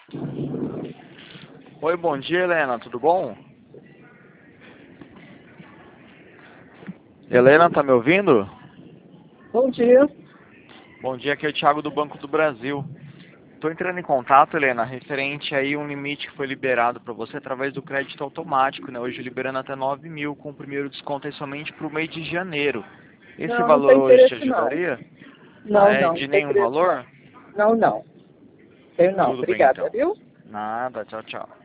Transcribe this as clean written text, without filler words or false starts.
Oi, bom dia, Helena, tudo bom? Helena, tá me ouvindo? Bom dia. Bom dia, aqui é o Thiago do Banco do Brasil. Estou entrando em contato, Helena, referente aí um limite que foi liberado para você através do crédito automático, né? Hoje liberando até 9 mil, com o primeiro desconto aí somente para o mês de janeiro. Esse Não, não valor tem hoje te interesse não. ajudaria? Ah, Não, é não de tem nenhum interesse não. valor? Não, não. Tenho não. Tudo bem Obrigada, então. viu? Nada, tchau, tchau.